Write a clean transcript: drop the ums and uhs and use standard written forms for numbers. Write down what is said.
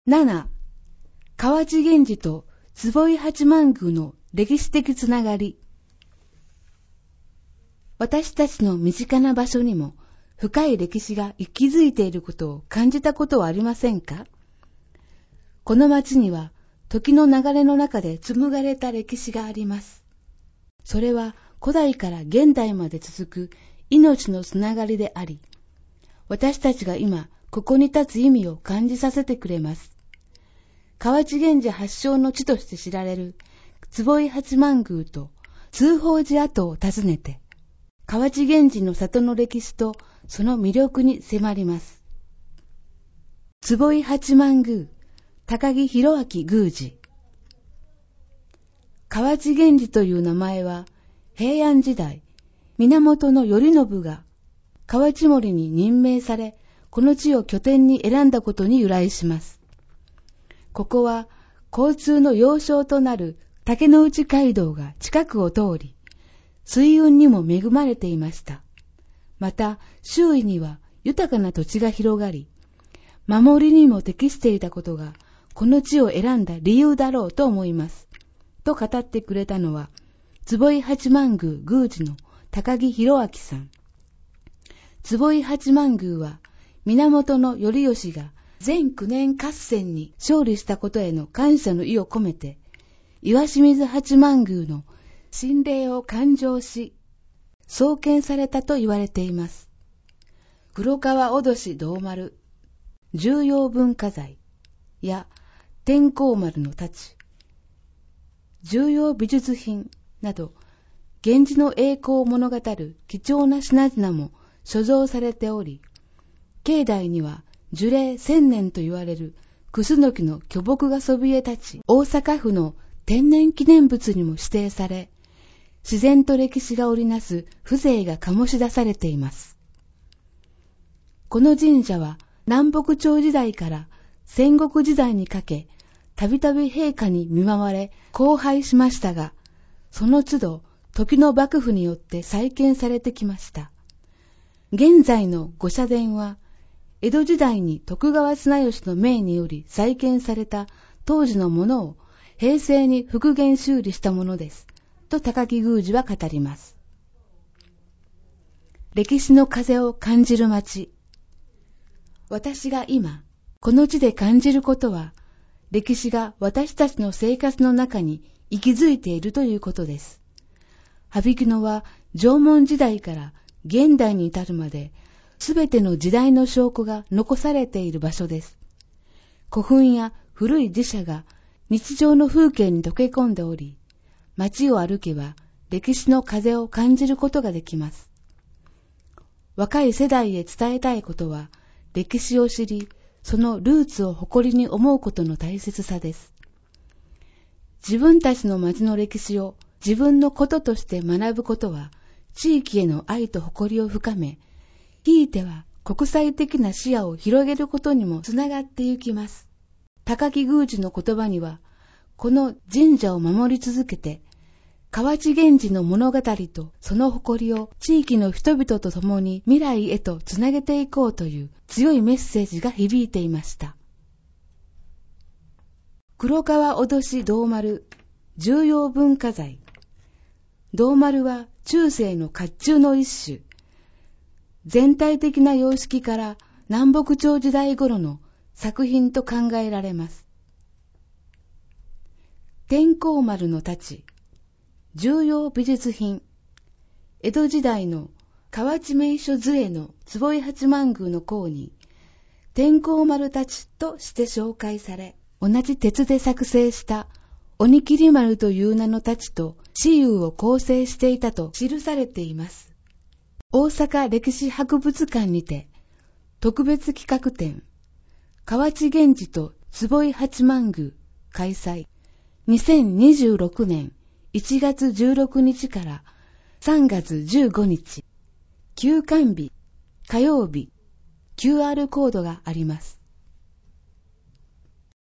7. 河内源氏と坪井八幡宮の歴史的つながり。私たちの身近な場所にも深い歴史が息づいていることを感じたことはありませんか？この町には時の流れの中で紡がれた歴史があります。それは古代から現代まで続く命のつながりであり、私たちが今ここに立つ意味を感じさせてくれます。河内源氏発祥の地として知られる坪井八幡宮と通宝寺跡を訪ねて、河内源氏の里の歴史とその魅力に迫ります。坪井八幡宮、高木弘明宮司。河内源氏という名前は、平安時代、源頼信が河内守に任命され、この地を拠点に選んだことに由来します。ここは交通の要衝となる竹之内街道が近くを通り、水運にも恵まれていました。また、周囲には豊かな土地が広がり、守りにも適していたことが、この地を選んだ理由だろうと思います。と語ってくれたのは、坪井八幡宮宮司の高木弘明さん。坪井八幡宮は、源頼義が全9年合戦に勝利したことへの感謝の意を込めて、石清水八幡宮の神霊を勘定し、創建されたと言われています。黒川おどし銅丸、重要文化財や天候丸の太刀、重要美術品など、源氏の栄光を物語る貴重な品々も所蔵されており、境内には樹齢1000年と言われるクスノキの巨木がそびえ立ち、大阪府の天然記念物にも指定され、自然と歴史が織りなす風情が醸し出されています。この神社は南北朝時代から戦国時代にかけ、たびたび陛下に見舞われ荒廃しましたが、その都度時の幕府によって再建されてきました。現在の御社殿は、江戸時代に徳川綱吉の命により再建された当時のものを平成に復元修理したものです。と高木宮司は語ります。歴史の風を感じる街。私が今、この地で感じることは、歴史が私たちの生活の中に息づいているということです。羽曳野は縄文時代から現代に至るまで、すべての時代の証拠が残されている場所です。古墳や古い寺社が日常の風景に溶け込んでおり、街を歩けば歴史の風を感じることができます。若い世代へ伝えたいことは、歴史を知り、そのルーツを誇りに思うことの大切さです。自分たちの街の歴史を自分のこととして学ぶことは、地域への愛と誇りを深め、ひいては国際的な視野を広げることにもつながってゆきます。高木宮司の言葉には、この神社を守り続けて、河内源氏の物語とその誇りを地域の人々と共に未来へとつなげていこうという強いメッセージが響いていました。黒川おどし銅丸、重要文化財。銅丸は中世の甲冑の一種。全体的な様式から南北朝時代頃の作品と考えられます。天候丸の太刀、重要美術品。江戸時代の河内名所図会の坪井八幡宮の項に、天候丸太刀として紹介され、同じ鉄で作成した鬼切丸という名の太刀と雌雄を構成していたと記されています。大阪歴史博物館にて、特別企画展、河内源氏と坪井八幡宮開催。2026年1月16日から3月15日、休館日、火曜日、QR コードがあります。